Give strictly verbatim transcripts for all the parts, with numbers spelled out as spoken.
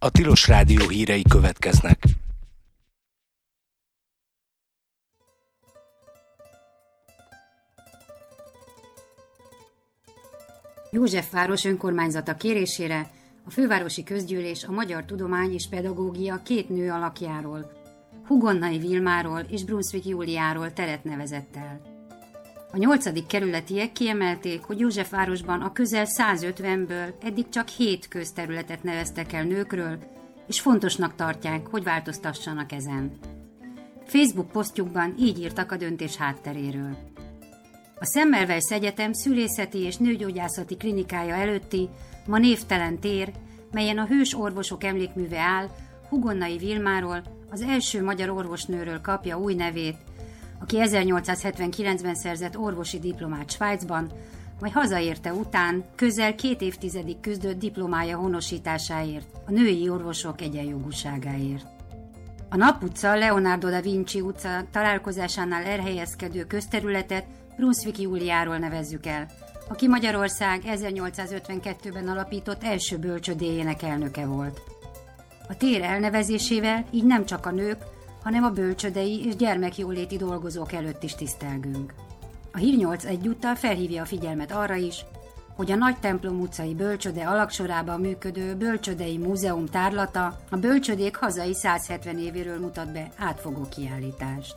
A Tilos Rádió hírei következnek. Józsefváros önkormányzata kérésére a fővárosi közgyűlés a magyar tudomány és pedagógia két nő alakjáról, Hugonnai Vilmáról és Brunswick Júliáról teret nevezett el. A nyolcadik kerületiek kiemelték, hogy Józsefvárosban a közel százötvenből eddig csak hét közterületet neveztek el nőkről, és fontosnak tartják, hogy változtassanak ezen. Facebook posztjukban így írtak a döntés hátteréről. A Semmelweis Egyetem szülészeti és nőgyógyászati klinikája előtti ma névtelen tér, melyen a hős orvosok emlékműve áll, Hugonnai Vilmáról, az első magyar orvosnőről kapja új nevét, aki ezernyolcszázhetvenkilencben szerzett orvosi diplomát Svájcban, majd hazaérte után közel két évtizedig küzdött diplomája honosításáért, a női orvosok egyenjogúságáért. A Nap utca, Leonardo da Vinci utca találkozásánál elhelyezkedő közterületet Brunswick Júliáról nevezzük el, aki Magyarország ezernyolcszázötvenkettőben alapított első bölcsödéjének elnöke volt. A tér elnevezésével így nem csak a nők, hanem a bölcsödei és gyermekjóléti dolgozók előtt is tisztelgünk. A Hírnyolc egyúttal felhívja a figyelmet arra is, hogy a Nagy Templom utcai bölcsöde alaksorában működő Bölcsödei Múzeum tárlata a bölcsödék hazai százhetven évéről mutat be átfogó kiállítást.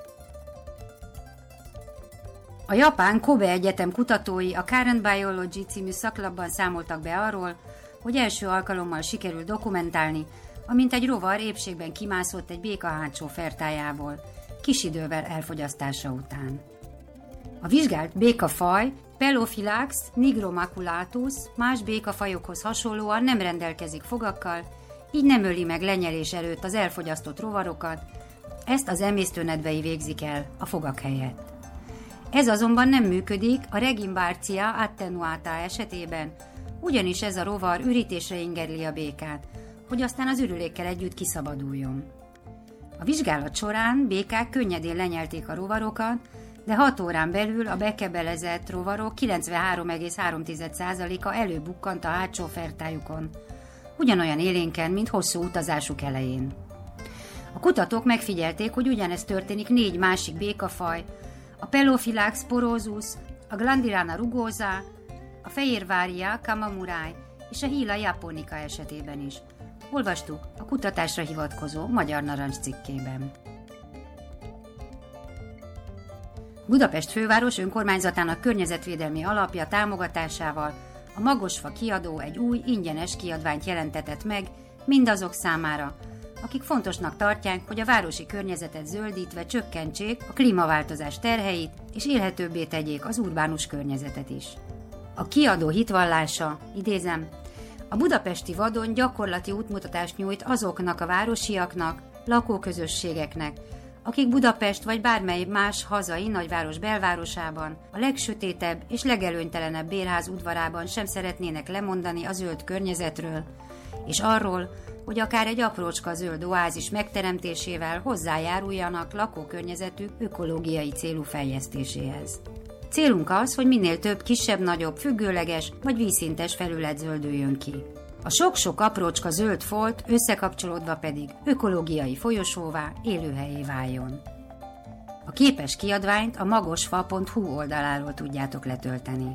A japán Kobe Egyetem kutatói a Current Biology című szaklapban számoltak be arról, hogy első alkalommal sikerült dokumentálni, amint egy rovar épségben kimászott egy béka hátsó fertájából, kis idővel elfogyasztása után. A vizsgált békafaj, Pelophylax nigromaculatus, más békafajokhoz hasonlóan nem rendelkezik fogakkal, így nem öli meg lenyelés előtt az elfogyasztott rovarokat, ezt az emésztőnedvei végzik el a fogak helyett. Ez azonban nem működik a Regimbarcia attenuata esetében, ugyanis ez a rovar ürítésre ingerli a békát, hogy aztán az ürülékkel együtt kiszabaduljon. A vizsgálat során békák könnyedén lenyelték a rovarokat, de hat órán belül a bekebelezett rovarok kilencvenhárom egész három százaléka előbukkant a hátsó fertájukon, ugyanolyan élénken, mint hosszú utazásuk elején. A kutatók megfigyelték, hogy ugyanezt történik négy másik békafaj, a Pelophylax porosus, a Glandilana rugosa, a Fehérvária kamamurai és a Hyla japonica esetében is. Olvastuk a kutatásra hivatkozó Magyar Narancs cikkében. Budapest főváros önkormányzatának környezetvédelmi alapja támogatásával a Magosfa kiadó egy új, ingyenes kiadványt jelentetett meg mindazok számára, akik fontosnak tartják, hogy a városi környezetet zöldítve csökkentsék a klímaváltozás terheit, és élhetőbbé tegyék az urbánus környezetet is. A kiadó hitvallása, idézem, a budapesti vadon gyakorlati útmutatást nyújt azoknak a városiaknak, lakóközösségeknek, akik Budapest vagy bármely más hazai nagyváros belvárosában, a legsötétebb és legelőnytelenebb bérház udvarában sem szeretnének lemondani a zöld környezetről, és arról, hogy akár egy aprócska zöld oázis megteremtésével hozzájáruljanak lakókörnyezetük ökológiai célú fejlesztéséhez. Célunk az, hogy minél több kisebb-nagyobb, függőleges vagy vízszintes felület zöldüljön ki. A sok-sok aprócska zöld folt összekapcsolódva pedig ökológiai folyosóvá, élőhelyé váljon. A képes kiadványt a magosfa pont hu oldaláról tudjátok letölteni.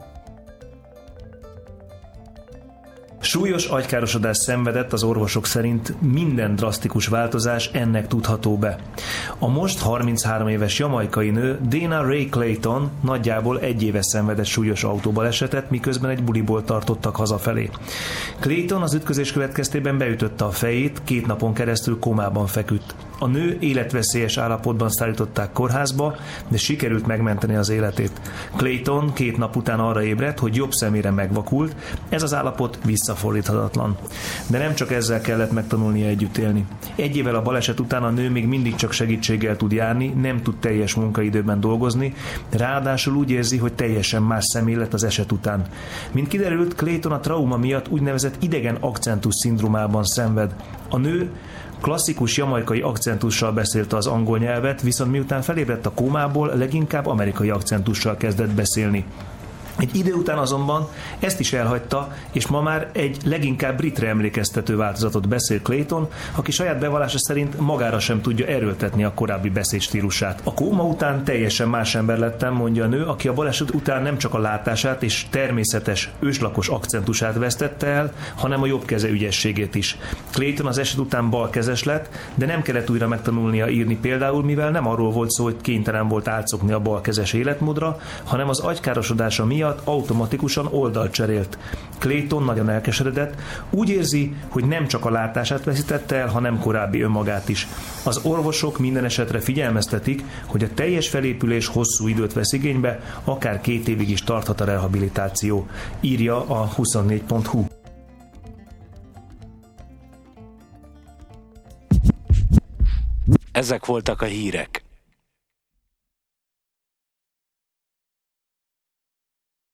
Súlyos agykárosodás szenvedett az orvosok szerint, minden drasztikus változás ennek tudható be. A most harminchárom éves jamaikai nő Dana Ray Clayton nagyjából egy éve szenvedett súlyos autóbalesetet, miközben egy buliból tartottak hazafelé. Clayton az ütközés következtében beütötte a fejét, két napon keresztül kómában feküdt. A nő életveszélyes állapotban szállították kórházba, de sikerült megmenteni az életét. Clayton két nap után arra ébredt, hogy jobb szemére megvakult, ez az állapot visszafordíthatatlan. De nem csak ezzel kellett megtanulnia együtt élni. Egy évvel a baleset után a nő még mindig csak segítséggel tud járni, nem tud teljes munkaidőben dolgozni, ráadásul úgy érzi, hogy teljesen más személy lett az eset után. Mint kiderült, Clayton a trauma miatt úgynevezett idegen akcentus szindrómában szenved. A nő klasszikus jamaikai akcentussal beszélte az angol nyelvet, viszont miután felébredt a kómából, leginkább amerikai akcentussal kezdett beszélni. Egy idő után azonban ezt is elhagyta, és ma már egy leginkább britre emlékeztető változatot beszél Clayton, aki saját bevallása szerint magára sem tudja erőltetni a korábbi beszédstílusát. A kóma után teljesen más ember lettem, mondja a nő, aki a baleset után nem csak a látását és természetes őslakos akcentusát vesztette el, hanem a jobb keze ügyességét is. Clayton az eset után balkezes lett, de nem kellett újra megtanulnia írni például, mivel nem arról volt szó, hogy kénytelen volt átszokni a balkezes életmódra, hanem az agykárosodása miatt automatikusan oldalt cserélt. Clayton nagyon elkeseredett, úgy érzi, hogy nem csak a látását veszítette el, hanem korábbi önmagát is. Az orvosok minden esetre figyelmeztetik, hogy a teljes felépülés hosszú időt vesz igénybe, akár két évig is tarthat a rehabilitáció, írja a huszonnégy pont hu. Ezek voltak a hírek.